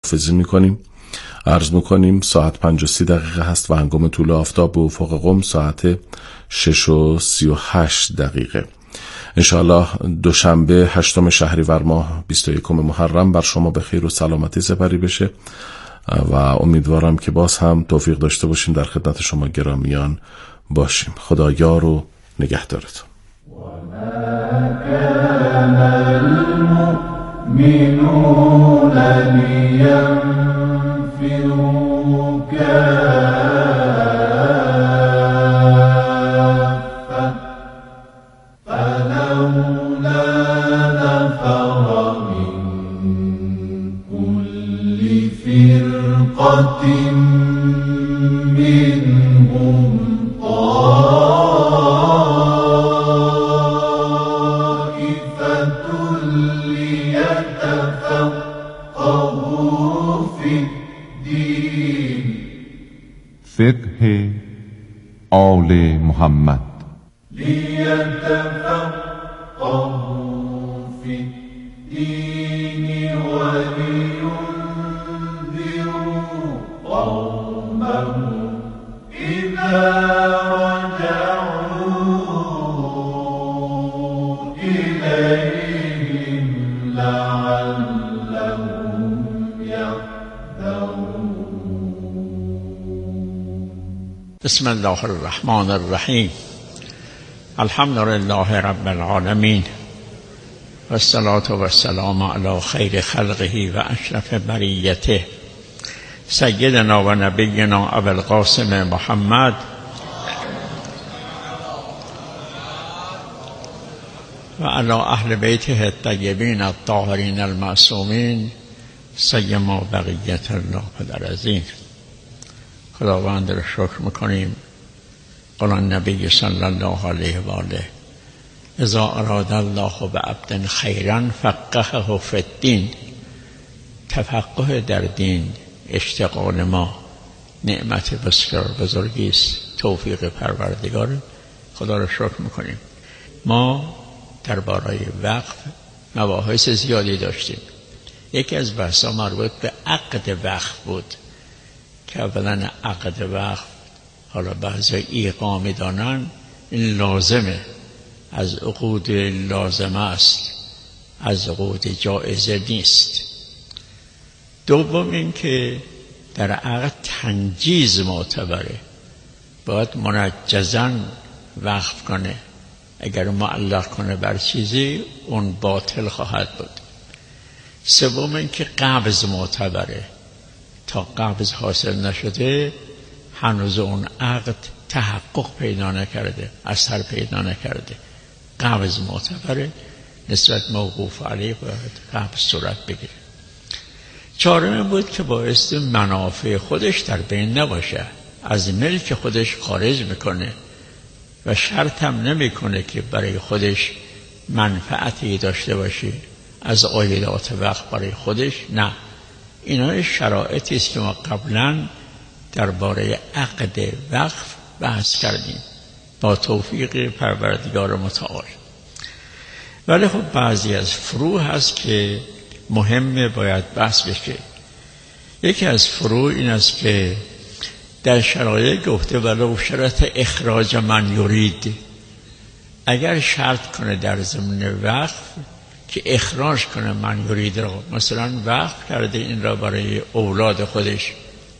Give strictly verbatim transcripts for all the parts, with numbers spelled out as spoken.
خداحافظی میکنیم. عرض میکنیم ساعت پنج و سی دقیقه هست و هنگام طول آفتاب به افق قم ساعت شش و سی و هشت دقیقه. انشاءالله دوشنبه هشتم شهریور ماه بیست و یکم محرم بر شما به خیر و سلامتی سپری بشه و امیدوارم که باز هم توفیق داشته باشیم در خدمت شما گرامیان باشیم. خدا یار و نگهدارتون. المؤمنون لينفروا كافة فلولا نفر من كل فرقة منهم فقه آل محمد لیتفقهوا فی الدین ولینذروا قومهم اذا رجعوا الیهم لعلهم یحذرون. بسم الله الرحمن الرحیم. الحمد لله رب العالمین و الصلاة و السلام علی خیر خلقه و اشرف بریته سیدنا و نبینا ابو القاسم محمد و علی اهل بیته الطیبین الطاهرین المعصومین سیما بقیت الله العظیم. خداوند را شکر میکنیم. قال النبی صلی الله علیه و آله اذا اراد الله بعبد خیرا فقهه فی الدین. تفقه در دین اشتغال ما نعمت بسیار بزرگی است، توفیق پروردگار. خدا را شکر میکنیم. ما درباره وقف مباحث زیادی داشتیم. یکی از بحث‌ها مربوط به عقد وقف بود که اولا عقد وقف، حالا بعضی ایقا می‌دانن این لازمه، از عقود لازمه است، از عقود جایزه نیست. دوم این که در عقد تنجیز معتبره، باید منجزاً وقف کنه. اگر معلق کنه بر چیزی اون باطل خواهد بود. سوم این که قبض معتبره، تا قبض حاصل نشده هنوز اون عقد تحقق پیدا نکرده، اثر پیدا نکرده. قبض معتبره، نسبت موقوف علیه باید قبض صورت بگیره. چهارم بود که باعث منافع خودش در بین نباشه، از ملک خودش خارج میکنه و شرط هم نمیکنه که برای خودش منفعتی داشته باشه از عایدات وقت برای خودش. نه، اینا شرایطی است که ما قبلا درباره عقد وقف بحث کردیم با توفیق پروردگار متعال. ولی خب بعضی از فروع هست که مهمه باید بحث بشه. یکی از فروع این است که در شرایط گفته ولو شرط اخراج من یرید، اگر شرط کنه در ضمن وقف که اخراج کنه من یرید را، مثلا وقف کرده این را برای اولاد خودش،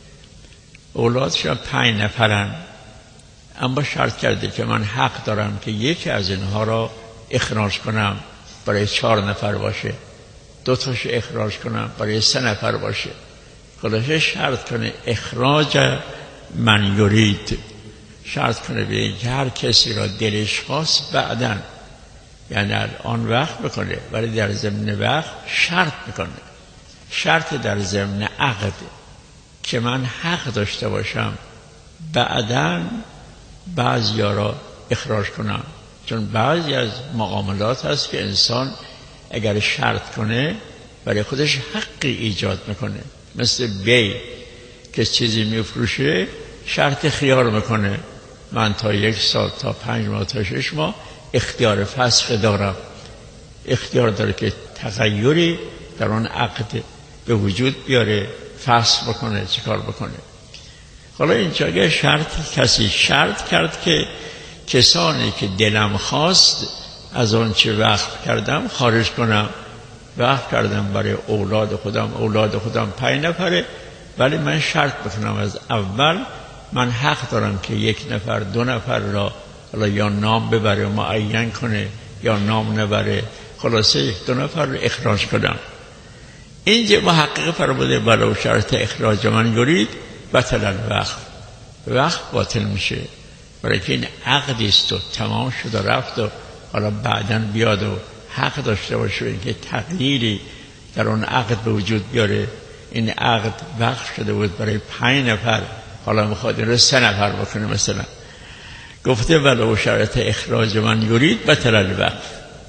اولادش را پنج نفرن، اما شرط کرده که من حق دارم که یکی از اینها را اخراج کنم برای چهار نفر باشه، دو تاش اخراج کنم برای سه نفر باشه. خلاصه شرط کنه اخراج من یرید، شرط کنه به هر کسی را دلش خواست بعداً، یعنی آن وقت بکنه، ولی در ضمن وقت شرط میکنه. شرط در ضمن عقد که من حق داشته باشم بعداً بعضیا را اخراج کنم. چون بعضی از معاملات هست که انسان اگر شرط کنه برای خودش حقی ایجاد میکنه، مثل بی که چیزی میفروشه شرط خیار میکنه، من تا یک سال تا پنج ماه تا شش ماه اختیار فسخ دارم. اختیار داره که تغییری در آن عقد به وجود بیاره، فصل بکنه، چیکار بکنه. حالا اینجا اگر شرط کسی شرط کرد که کسانی که دلم خواست از آن چه وقف کردم خارج کنم، وقف کردم برای اولاد خودم، اولاد خودم پنج نفره، ولی من شرط بکنم از اول من حق دارم که یک نفر دو نفر را حالا یا نام ببره معین کنه یا نام نبره، خلاصه یک دو نفر رو اخراج کنم. اینجا محقق فرموده ولو شرط اخراج من یرید بطل الوقف، وقف باطل میشه، برای که این عقدی است و تمام شد و رفت و حالا بعداً بیاد و حق داشته باشه اینکه تغییری در اون عقد به وجود بیاره. این عقد وقف شده بود برای پنج نفر، حالا میخواد این رو سه نفر بکنه. مثلا گفته ولو شرط اخراج من یرید بطل الوقف.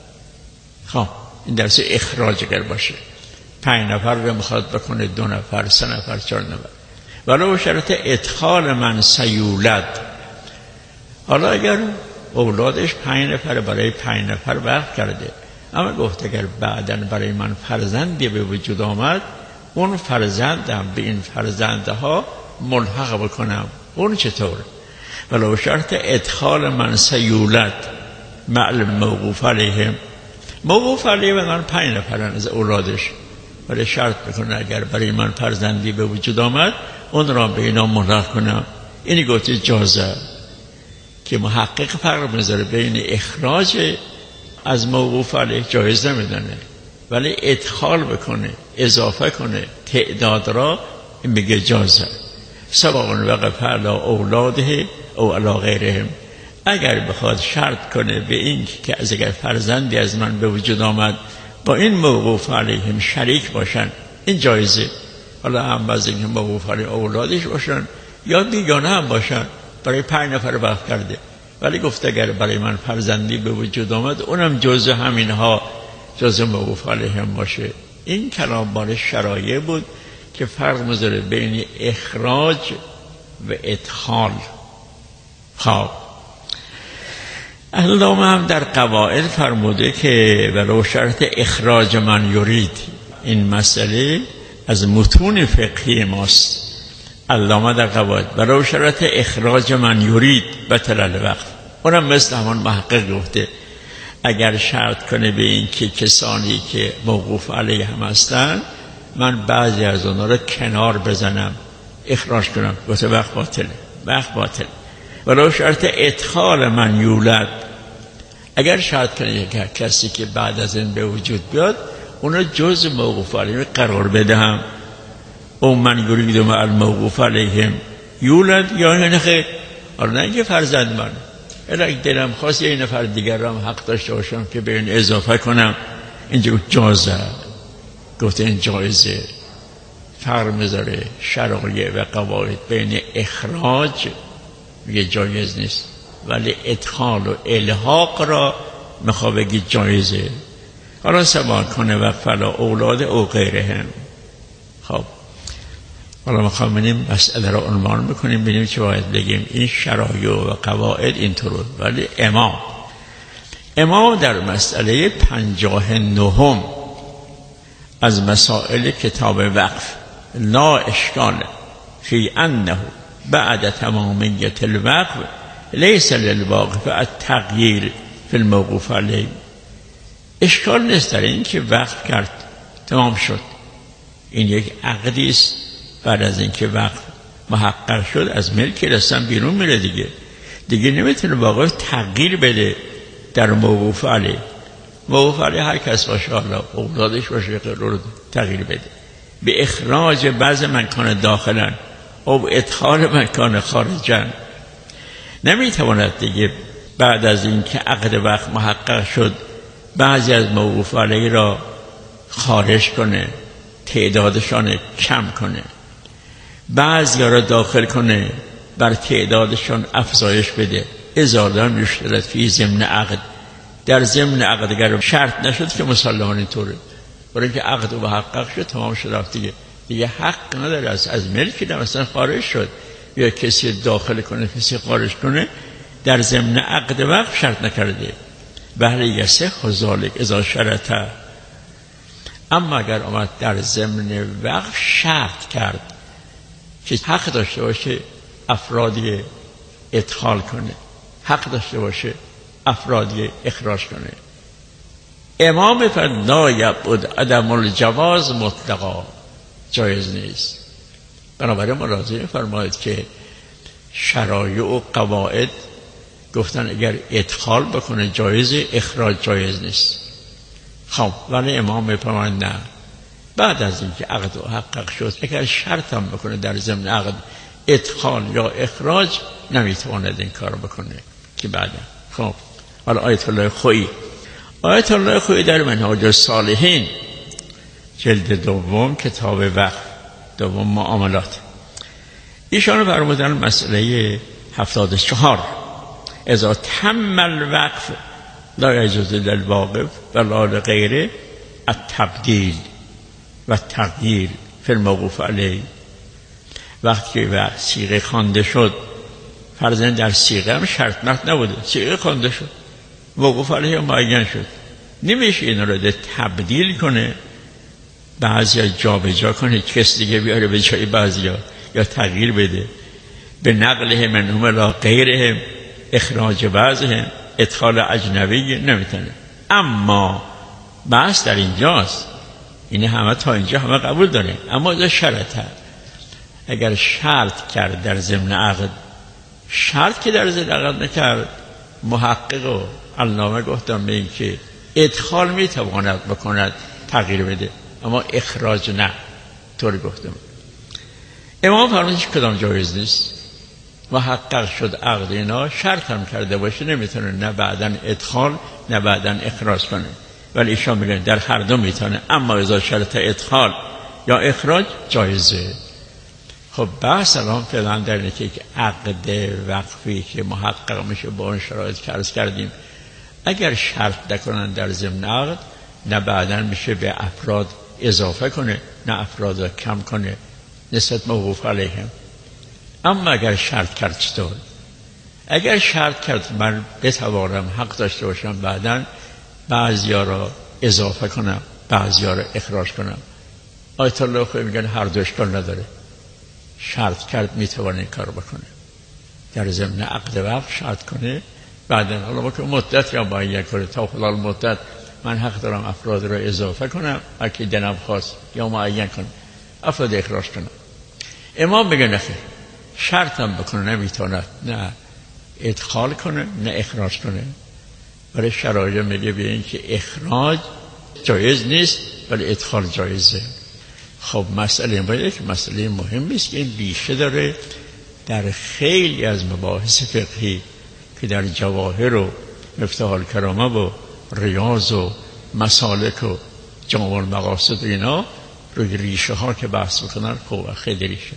خب این درس اخراج اگر باشه پنج نفر رو میخواد بکنه دو نفر، سه نفر، چهار نفر. ولو شرط ادخال من سیولد، حالا اگر اولادش پنج نفر برای پنج نفر وقف کرده، اما گفت اگر بعداً برای من فرزندی به وجود آمد اون فرزندم به این فرزندها ملحق بکنم، اون چطور؟ ولو شرط ادخال من سیولد معلم موقوف علیهم، موقوف علیه من پنج نفرن از اولادش، ولی شرط بکنه اگر برای من فرزندی به وجود آمد اون را به اینا ملحق کنم. اینی گفته جازه که محقق فرق میذاره بین اخراج از موقوف علیه جایز نمیدانه، ولی ادخال بکنه، اضافه کنه تعداد را، این میگه جازه. سواء وقف علی اولاده او علی غیرهم، اگر بخواد شرط کنه به این که از اگر فرزندی از من به وجود آمد با این موقوف علیهم شریک باشن این جایزه. حالا هم باز اینکه موقوف علی اولادش باشن یا بیگانه هم باشن، برای پنج نفر وقف کرده، ولی گفته اگر برای من فرزندی به وجود آمد اونم جزء همینها، جزء موقوف علیهم باشه. این کلام بار شرایع بود که فرق میذاره بین اخراج و ادخال. خب علامه هم در قواعد فرموده که ولو شرط اخراج من یرید، این مسئله از متون فقهی ماست. علامه در قواعد ولو شرط اخراج من یرید بطل الوقف، اونم مثل همان محقق گفته اگر شرط کنه به این که کسانی که موقوف علیه هم هستن من بعضی از اونها رو کنار بزنم اخراج کنم، گفته وقت باطله، وقت باطل. ولو شرط ادخال من یولد، اگر شرط کنه یک کسی که بعد از این به وجود بیاد اونو جز موقوف علیه قرار بدهم، او من یرید مع الموقوف علیهم یولد، یا یعنی خیلی حالا نه اینکه فرزند من، اگه دلم خواست یه نفر دیگر را هم حق داشته باشم که به این اضافه کنم، اینجا جازه. گفته این جایزه. فرق میذاره شرایع و قواعد بین اخراج میگه جایز نیست، ولی ادخال و الحاق را میخواه بگی جایزه. حالا سوال کنه و فلا اولاد او غیرهم. خب حالا میخوام ببینیم مسئله را عنوان بکنیم، ببینیم چه باید بگیم. این شرایع و قواعد اینطور، ولی امام امام در مسئله پنجاه نهم از مسائل کتاب وقف لا اشکال فی انه بعد تمامیت الوقف لیس للواقف التغییر فی الموقوف علیه. اشکال نیست در این که وقف کرد تمام شد، این یک عقدی است، بعد از اینکه وقف محقق شد از ملک رسن بیرون میره دیگه دیگه نمیتونه واقعا تغییر بده در موقوف علیه. موقوف علیه هر کس باشه، حالا اولادش باشه، رو تغییر بده به اخراج بعض مکان داخلن او ادخال مکان خارجن. نمیتواند دیگه بعد از اینکه عقد وقت محقق شد بعضی از موقوف علیه را خارج کنه، تعدادشان کم کنه، بعضی را داخل کنه بر تعدادشان افزایش بده. ازادان میشترد فی ضمن عقد، در ضمن عقد اگر شرط نشد که مسلمان اینطوره، برای اینکه عقد محقق شد تمام شد رفت دیگه دیگه حق نداره از از ملکی در مثلا خارج شد یا کسی داخل کنه کسی خارج کنه، در ضمن عقد وقت شرط نکرده. بهله یسه ذالک اذا شرطه، اما اگر آمد در ضمن وقف شرط کرد که حق داشته باشه افرادی ادخال کنه، حق داشته باشه افرادی اخراج کنه، امام فرمود لا یبعد عدم الجواز مطلقا، جایز نیست. بنابراین ملاحظه فرماید که شرایع و قواعد گفتن اگر ادخال بکنه جایز، اخراج جایز نیست. خب ولی امام فرماید نه، بعد از اینکه عقد محقق شد اگر شرط هم بکنه در ضمن عقد ادخال یا اخراج نمیتواند این کار بکنه که بعدا. خب حالا آیت الله خویی آیت الله خویی در منهاج الصالحین جلد دوم کتاب وقف دوم معاملات ایشان فرمودن مسئله هفتاد و چهار اذا تم الوقف لا یجوز للواقف ولا لغیره التبدیل و تغییر فی الموقوف علیه. وقتی که صیغه خوانده شد، فرضاً در صیغه هم شرط مرد نبوده، صیغه خوانده شد، موقوف علیه معین شد، نمیشه این رو تبدیل کنه، بعضی جا به جا کنه کس دیگه بیاره به جای بعضی ها، یا تغییر بده به نقله منهم الی غیرهم، اخراج بعضهم، ادخال اجنبی نمیتونه. اما بحث در اینجاست، این همه تا اینجا همه قبول داره، اما این شرط هست. اگر شرط کرد در ضمن عقد، شرط که در ضمن عقد نکرد، محقق و علامه گفتم به این که ادخال میتواند بکند تغییر بده، اما اخراج نه، طوری گفتم. امام فرمودش کدام جایز نیست، محقق شد عقد اینا، شرط هم کرده باشه نمیتونه نه بعدن ادخال نه بعدن اخراج کنه، ولی ایشان میگن در هر دو میتونه، اما اذا شرط ادخال یا اخراج جایزه. خب بحث الان فعلا در اینه که عقد وقفی که محقق میشه با اون شرایط که عرض کردیم، اگر شرط نکنن در ضمن عقد، نه بعدن میشه به افراد اضافه کنه نه افراد کم کنه نسبت موقوف علیهم. اما اگر شرط کرد چطور؟ اگر شرط کرد من بتوانم حق داشته باشم بعدن بعضیا را اضافه کنم بعضیا را اخراج کنم، آیت الله خویی میگن هر دو اشکال نداره، شرط کرد میتونه این کار بکنه، در ضمن عقد وقف شرط کنه، بعدن حالا با که مدت یا معین کنه تا فلان مدت من حق دارم افراد را اضافه کنم، اگه دلم خواست یا معین کنم افراد اخراج کنم. امام میگه نخیر، شرط هم بکنه نمیتونه نه ادخال کنه نه اخراج کنه، برای شرایط میگه به این که اخراج جایز نیست ولی ادخال جایزه. خب مسئله ما یک مسئله مهمی است که این ریشه داره در خیلی از مباحث فقهی که در جواهر و مفتاح الکرامه و ریاض و مسالک و جامع المقاصد اینا روی ریشه ها که بحث بکنن، خب خیلی ریشه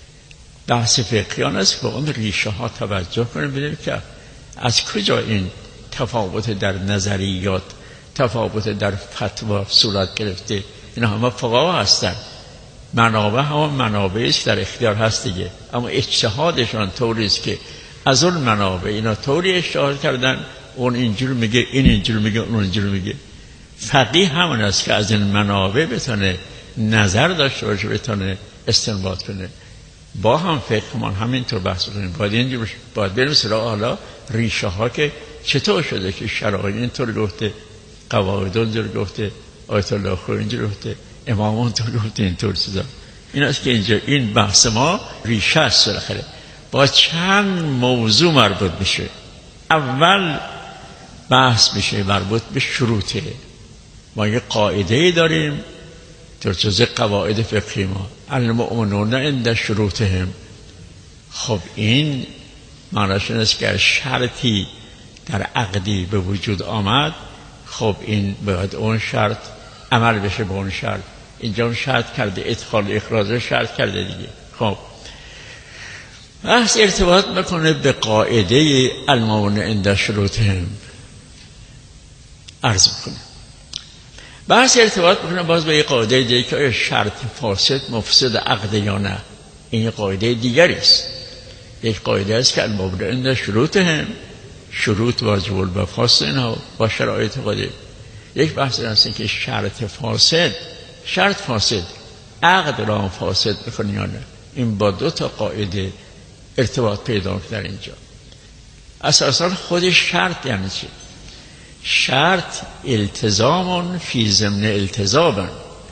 بحث فقهیان است که به اون ریشه ها توجه کنیم، ببینیم که از کجا این تفاوت در نظریات، تفاوت در فتوا صورت گرفته. اینا همه فقها هستن، منابع همه منابعی است در اختیار هست دیگه، اما اجتهادشان طوری است که از اون منابع اینا طوری اجتهاد کردن، اون اینجور میگه این اینجور میگه اون اینجور میگه. فقیه همون است که از این منابع بتونه نظر داشته باشه، بتونه استنباط کنه. با هم فقهمان همینطور بحث کنیم، باید اینجور باید بریم سراغ حالا ریشه ها که چطور شده که شرایط اینطور گفته، قواعد اینطور گفته، آیت الله خویی اینطور گفته، امام اینطور گفته، اینطور چیزا. این است که اینجا این بحث ما ریشه است. بالاخره با چند موضوع مربوط میشه. اول بحث میشه مربوط به شروطه. ما یه قاعده داریم در جزء قواعد فقهی ما، المؤمنون عند شروطهم. خب این معناش این است که شرطی در عقدی به وجود آمد، خب این باید اون شرط عمل بشه به اون شرط. اینجا اون شرط کرده، ادخال اخراج شرط کرده دیگه. خب بحث ارتباط میکنه به قاعده المؤمنون عند شروطهم عرض میکنه. بحث ارتباط میکنه باز به یه قاعده دیگه که آیا شرط فاسد مفسد عقد یا نه. این قاعده دیگری است. یک قاعده است که المؤمنون عند شروطهم، شروط واجب الوفاست اینها با شرایط قاعده. یک بحث هست که شرط فاسد شرط فاسد، عقد را فاسد بکنی یا نه. این با دو تا قاعده ارتباط پیدا در اینجا. اساسا خود شرط یعنی چی؟ شرط التزام فی ضمن التزام.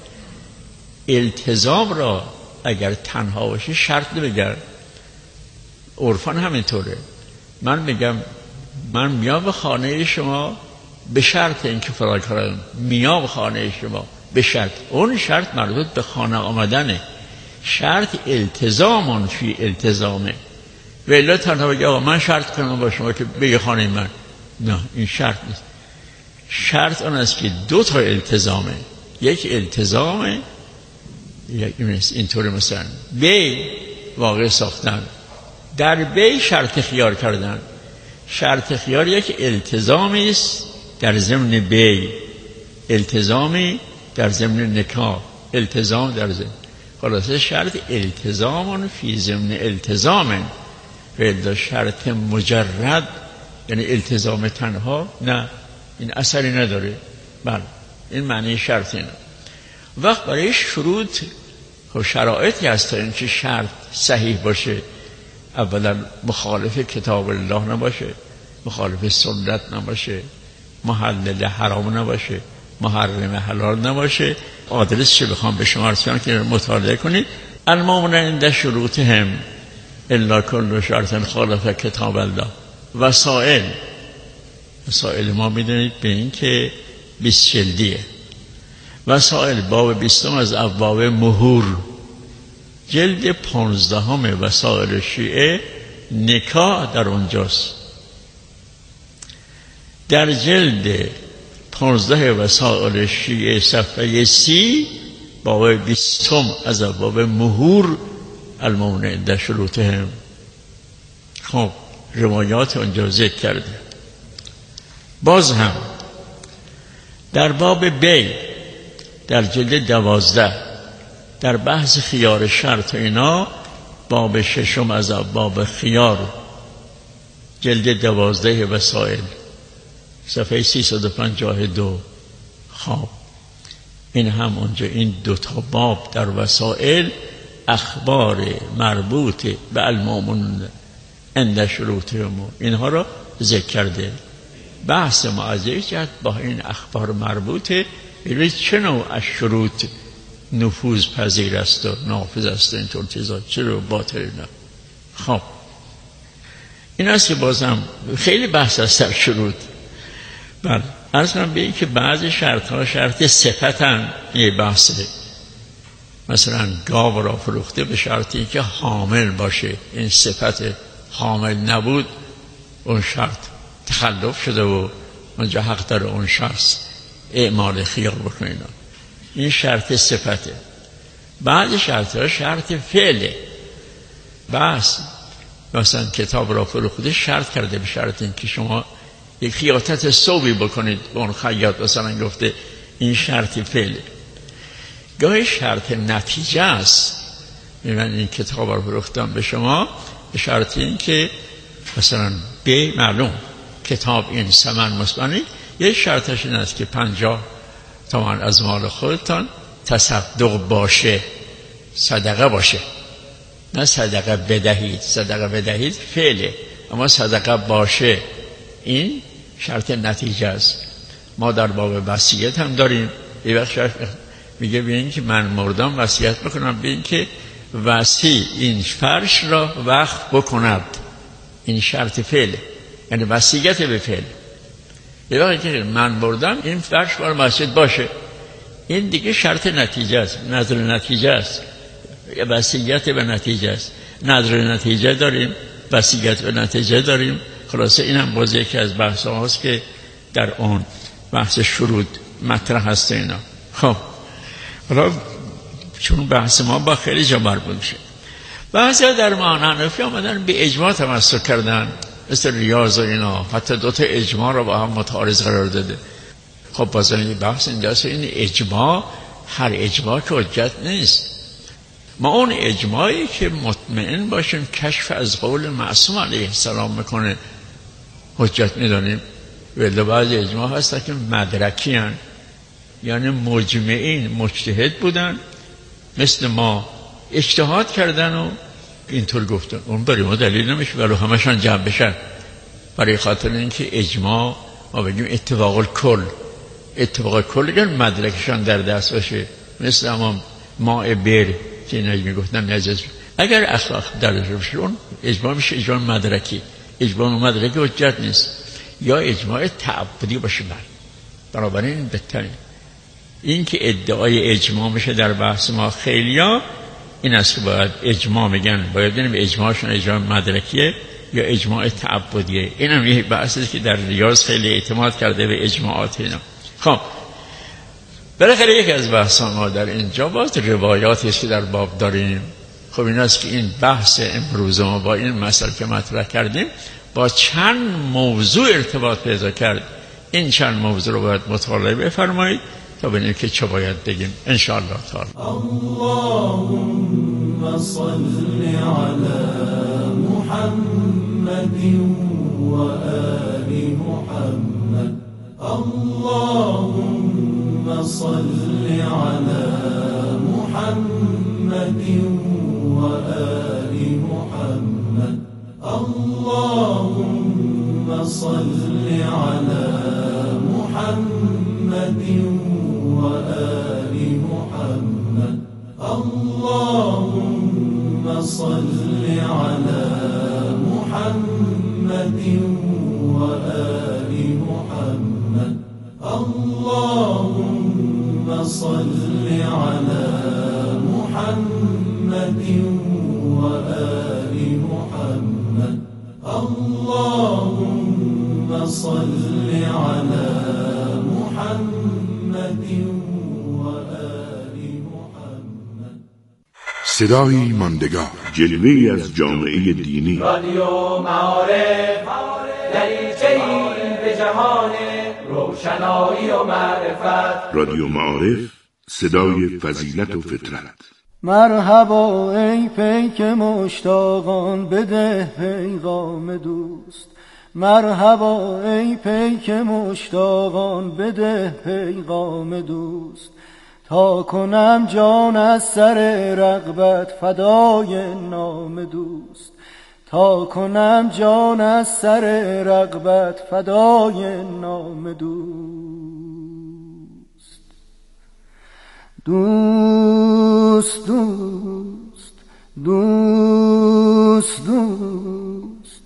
التزام را اگر تنها باشه شرط نمیگن. عرفان همینطوره. من میگم من میام به خانه شما به شرط اینکه فلان کارم، میام به خانه شما به شرط. اون شرط مربوط به خانه آمدنه. شرط التزام فی التزامه. و الا تنها بگه آقا من شرط کنم با شما که بگی خانه من، نه این شرط نیست. شرط آن است که دو تا التزامه. یک التزامه اینطور مثلا بی واقع ساختن، در بی شرط خیار کردن. شرط خیار یک التزامی است در ضمن بی، التزامی در ضمن نکاح، التزام در ضمن. خلاصه شرط التزام فی ضمن التزام. و شرط مجرد یعنی التزام تنها نه، این اثری نداره. بله این معنی شرط اینه. وقت برای شروط و شرایطی هست تا اینکه شرط صحیح باشه. اولا مخالف کتاب الله نباشه، مخالف سنت نباشه، محلل حرام نباشه، محرم حلال نباشه. آدرس چه بخوام به شما عرض کنم که مطالعه کنید. المؤمنون عند شروطهم الا کل شرط خالف کتاب الله. وسائل، وسائل ما میدونید به این که بیست جلدیه. وسائل باب بیستم از ابواب مهور، جلد پانزدهم وسائل شیعه نکاح در اونجاست. در جلد پانزده وسائل شیعه صفحه سی باب بیستم از ابواب مهور المؤمنون عند شروطهم. خب روایات اونجا ذکر کرده. باز هم در باب بی در جلد دوازده در بحث خیار شرط اینا باب ششم از باب خیار جلد دوازده وسائل صفحه سیصد و پنجاه و دو. خب این هم اونجا این دوتا باب در وسائل اخبار مربوط به المؤمنون عند شروطهم اینها را ذکر کرده. بحث ما از یک جهت با این اخبار مربوطه ببینید چه نوع از شروط نفوذ پذیر است و نافذ است اینطور چیزا، چرا باطل نه. خب این است که بازم خیلی بحث است در شروط. بله عرض کنم به این که بعضی شرط ها شرط صفتن. یه بحثه مثلا گاو را فروخته به شرطی که حامل باشه، این صفت حامل نبود اون شرط تخلف شده و اونجا حق داره اون شخص اعمال خیار بکنه. این شرط صفته. بعد شرط ها شرط فعله. بس مثلا کتاب را فروخته شرط کرده به شرط این که شما یک خیاطت ثوبی بکنید به اون خیاط مثلا گفته، این شرط فعله. گاهی شرط نتیجه است. من این کتاب را فروختم به شما به شرط این که مثلا به معلوم کتاب این ثمن مثبت، یک شرطش این است که پنجاه تومان از مال خودتان تصدق باشه، صدقه باشه، نه صدقه بدهید. صدقه بدهید فعله، اما صدقه باشه این شرط نتیجه است. ما در باب وصیت هم داریم. یه وقت شرط میگه ببین که من مردم وصیت بکنم ببین که وصی این فرش را وقف بکند. این شرط فعله، یعنی وصیت به فعل. یه وقتی که من مردم این فرش بار مسجد باشه، این دیگه شرط نتیجه است، نظر نتیجه است، وصیت به نتیجه است. نظر نتیجه داریم، وصیت به نتیجه داریم. خلاصه این هم باز یکی از بحث هاست که در اون بحث شروط مطرح هست اینا. خب حالا چون بحث ما با خیلی جا مربوط میشه. بعضی ها در معانی حنفی آمدن به اجماع تمسک کردن، مثل ریاض و اینا، حتی دوتا اجماع رو با هم متعارض قرار داده. خب باز این بحث اینجاست، این اجماع هر اجماع که حجت نیست. ما اون اجماعی که مطمئن باشیم کشف از قول معصوم علیه السلام میکنه حجت میدانیم. ولی بعضی اجماع هست که مدرکی هن. یعنی مجمعین مجتهد بودن مثل ما، اجتهاد کردن و اینطور گفتن. اون برای ما دلیل نمیشه ولی همشان جمع بشن، برای خاطر اینکه اجماع ما بگیم اتفاق الکل، اتفاق کل اگر مدرکشان در دست باشه، مثل اما ماء بر که اینا میگفتن نجس، اگر اخلاق در دست باشه اون اجماع میشه اجماع مدرکی. اجماع مدرکی حجت نیست، یا اجماع تعبدی باشه. بر بنابراین بهترین این که ادعای اجماع میشه در بحث ما خیلیا این است که باید اجماع میگن، باید ببینیم اجماعشون اجماع مدرکیه یا اجماع تعبدیه. این هم یه بحثی که در ریاض خیلی اعتماد کرده به اجماعات اینا. خب بالاخره یک از بحث ما در اینجا باز روایاتی است که در باب داریم. خب این است که این بحث امروز ما با این مسئله که مطرح کردیم با چند موضوع ارتباط پیدا کرد. این چند موضوع رو باید مطالعه بفرمایید تا ببینیم که چه باید بگیم ان شاء الله تعالی. اللهم صل على محمد و آل محمد. اللهم صل على محمد و آل محمد. اللهم صل على محمد و آل محمد. اللهم صل على محمد و آل محمد. اللهم صل على محمد و آل محمد. اللهم صل على محمد و آل محمد. صدایی ماندگار، جلوه‌ای از جامعه دینی. رادیو معارف دریچه‌ای به جهان روشنایی و معرفت. رادیو معارف، صدای فضیلت و فطرت. مرحبا ای پیک مشتاقان، بده پیغام دوست. مرحبا ای پیک مشتاقان، بده پیغام دوست. تا کنم جان از سر رغبت فدای نام دوست. تا کنم جان از سر رغبت فدای نام دوست. دوست دوست دوست دوست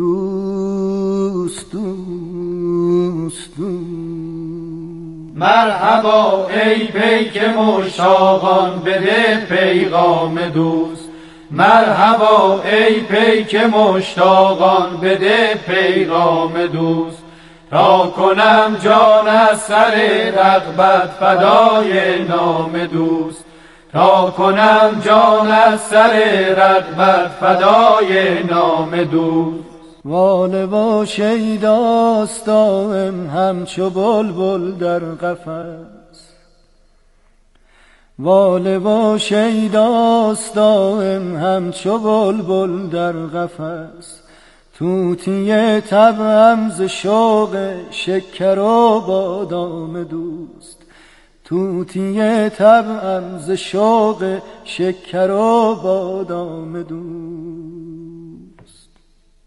دوست دوست دوست. مرحبا ای پیک مشتاقان، بده پیغام دوست. مرحبا ای پیک مشتاقان، بده پیغام دوست. تا کنم جان از سر رغبت فدای نام دوست. تا کنم جان از سر رغبت فدای نام دوست. واله با شیداست دائم همچو بلبل در قفس. واله با شیداست دائم همچو بلبل در قفس. طوطی طبعم ز شوق شکر و بادام دوست. طوطی طبعم ز شوق شکر و بادام دوست.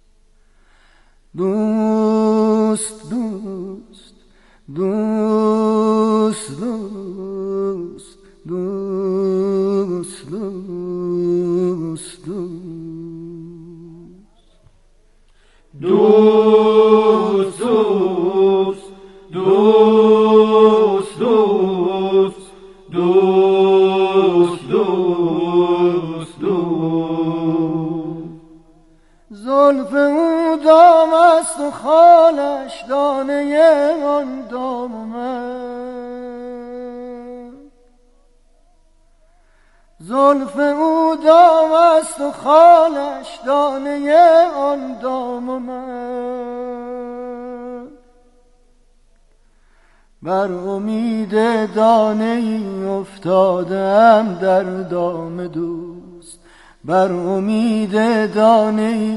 دوست دوست دوست دوست دوست دوست دوست دوست دوست دوست دوست دوست دوست. زلف او دام است و خالش دانه آن دام من. زلف او دام است و خالش دانه آن دام من. بر امید دانه ای افتادم در دام دوست. بر امید دانه ای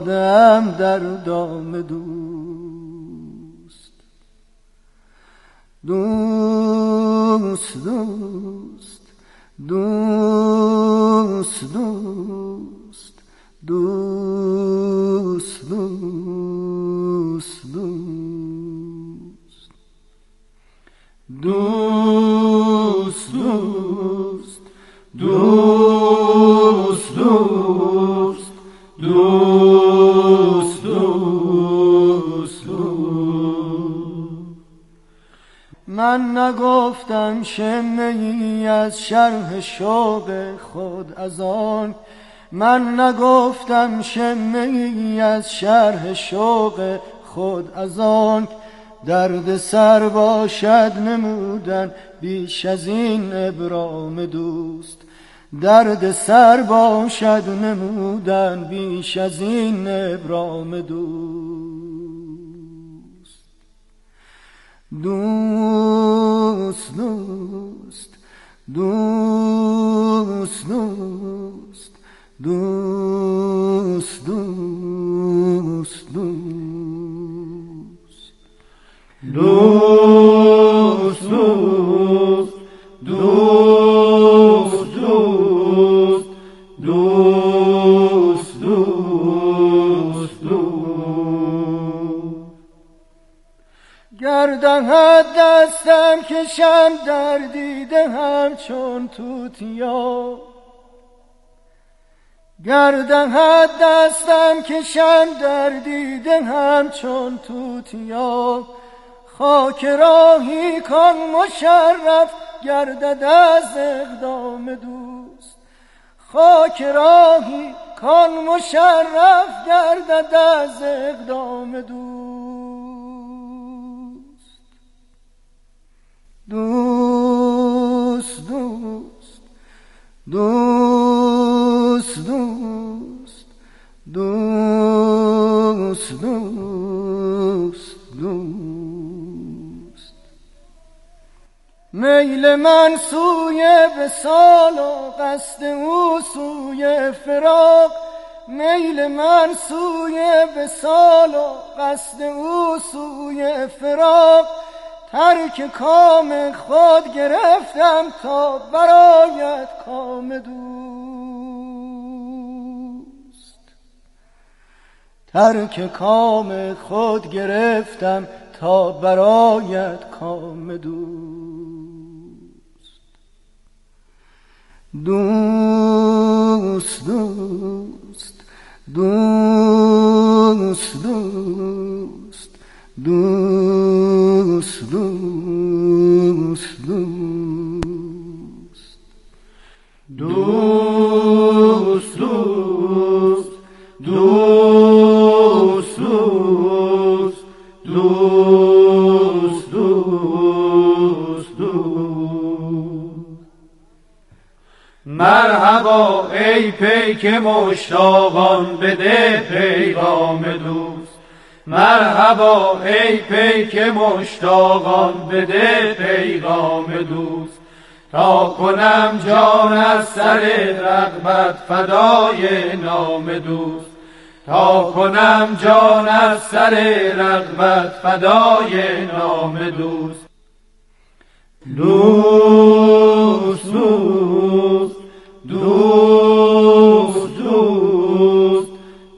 افتادم در دام دوست. دوست دوست دوست دوست دوست دوست دوست دوست دوست دوست دوست دوست من نگفتم شمه‌ای از شرح شوق خود از آن، من نگفتم شمه‌ای از شرح شوق خود از آن، درد سر باشد نمودن بیش از این ابرام دوست، درد سر باشد نمودن بیش از این ابرام دوست. دوست دوست دوست دوست دوست دوست دوست دوست دوست دوست دوست دوست دوست گردهد دستم کشم در دیده همچون توتیا، گردهد دستم کشم در دیده همچون توتیا، خاک راهی کن مشرف گردد از اقدام دوست، خاک راهی کن مشرف گردد از اقدام دوست. دوست دوست دوست دوست دوست دوست دوست میل من سوی وصال و قصد او سوی فراق، میل من سوی وصال و قصد او سوی فراق، ترک کام خود گرفتم تا برایت کام دوست، ترک کام خود گرفتم تا برایت کام دوست. دوست دوست دوست دوست دوست دوست دوست دوست دوست دوست دوست دوست دوست مرحبا ای پیک مشتاقان بده پیغام دوست، مرحبا ای پیک مشتاقان بده پیغام دوست، تا کنم جان از سر رغبت فدای نام دوست، تا کنم جان از سر رغبت فدای نام دوست. دوست دوست دوست دوست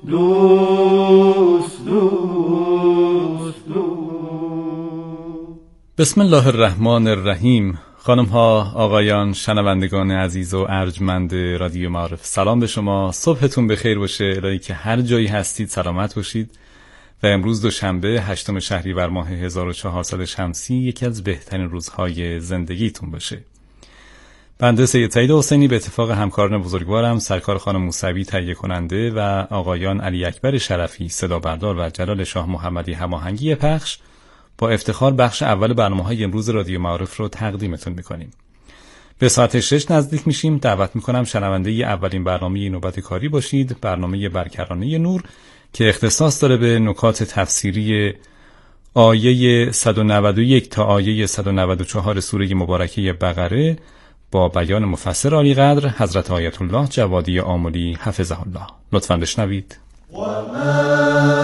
دوست دوست دوست. بسم الله الرحمن الرحیم. خانم ها، آقایان، شنوندگان عزیز و ارجمند رادیو معارف، سلام به شما. صبحتون بخیر باشه. الهی که هر جایی هستید سلامت باشید و امروز دوشنبه هشتم شهریور ماه هزار و چهارصد شمسی یکی از بهترین روزهای زندگیتون باشه. بنده سید سعید حسینی به اتفاق همکاران بزرگوارم سرکار خانم موسوی تهیه کننده و آقایان علی اکبر شرفی صدا بردار و جلال شاه محمدی هماهنگی پخش با افتخار بخش اول برنامه‌های امروز رادیو معارف رو تقدیمتون می‌کنیم. به ساعت شش نزدیک میشیم. دعوت می‌کنم شنونده اولین برنامه نوبت کاری باشید، برنامه برکرانه نور که اختصاص داره به نکات تفسیری آیه صد و نود و یک تا آیه صد و نود و چهار سوره مبارکه بقره با بیان مفسر عالی قدر حضرت آیت الله جوادی آملی حفظه الله. لطفاً بشنوید. و ما